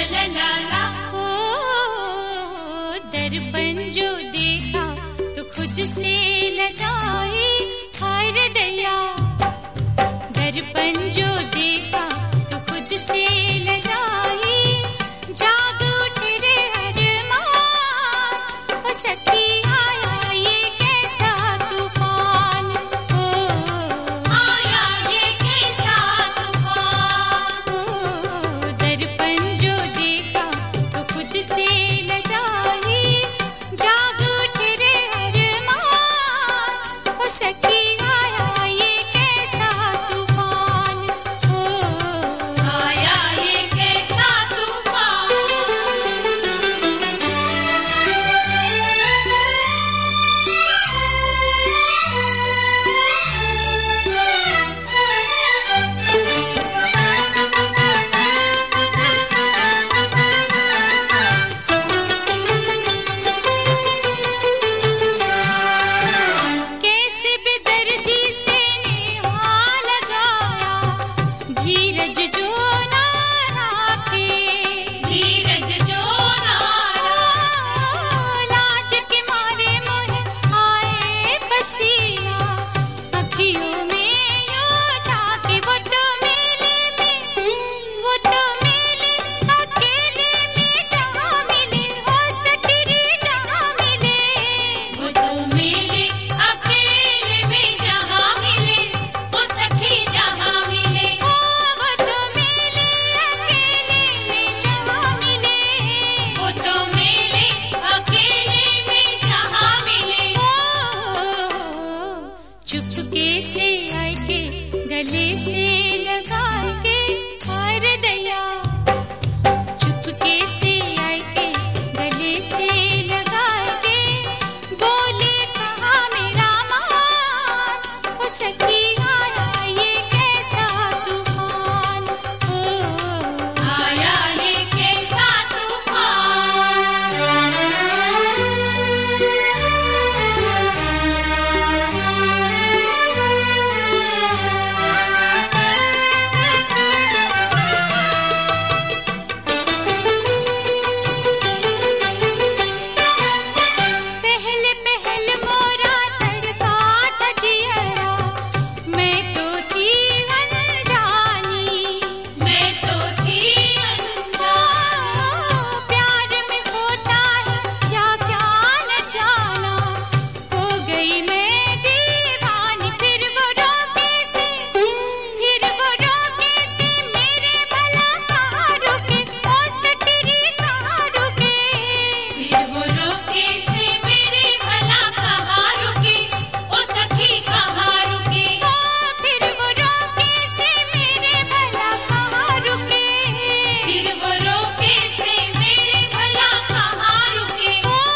दर्पण जो देखा तो खुद से लगाई हाय रे दैया। दर्पण जो देखा तो खुद से लगाई जाग उठ रे अरमान। ओ सखी आया ये कैसा तूफान, ओ आया ये कैसा तूफान। ओ दर्पण जो देखा तो खुद से लगाई जाग उठ रे अरमान। ओ सखी आया ये कैसा तूफान, ओ आया ये कैसा तूफान। कैसे बेदर्दी से नेहा लगाया, धीरज जो ना राखे, धीरज जो ना राखे। लाज के मारे मोहे आए पसीना, अखियों में यूं झांके वो तो मेले में, वो तो मेले अकेले में जहाँ मिले। हो सखी रे जहाँ मिले, वो तो मेले अकेले में जहाँ मिले। वो सखी जहाँ मिले, वो तो मेले अकेले में जहाँ मिले। वो तो मेले अकेले में जहाँ मिले। चुपके से आए के गले से लगा के हाय रे दैया। चुपके से आए के गले से लगा के बोले कहाँ मेरा मान। ओ सखी आया ये कैसा तूफान, ओ आया ये कैसा पहले पहल मोरा धड़का था जियरा, मैं तो थी अनजानी, मैं तो थी अनजानी। प्यार में होता है क्या क्या न जाना, हो गई मैं दीवानी। फिर वो रोके से, फिर वो रोके से मेरे भला कहाँ रुके। ओ सखी रे कहाँ रुके, फिर वो रोके से मेरे भला कहाँ रुके। ओ सखी कहाँ रुके, ओ फिर वो रोके से मेरे भला कहाँ रुके। फिर वो रोके से मेरे भला कहाँ रुके।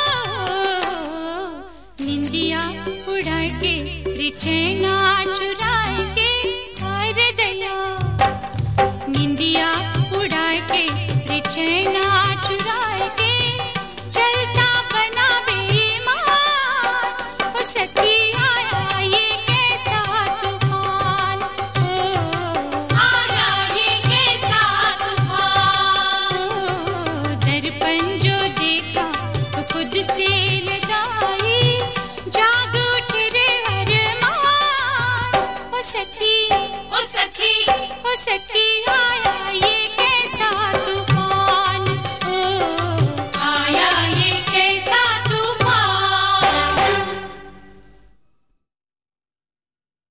ओ निंदिया उड़ा के रिचैना चुराए के हाय रे दैया। निंदिया उड़ा के रिचैना चुराए के चलता बना बेईमान। ओ सखी आया ये कैसा तूफान, ओ आया ये कैसा तूफान। ओ दर्पण जो देखा तो खुद से लगाई जाग उठ रे अरमान। ओ सखी, ओ सखी, ओ सखी आया ये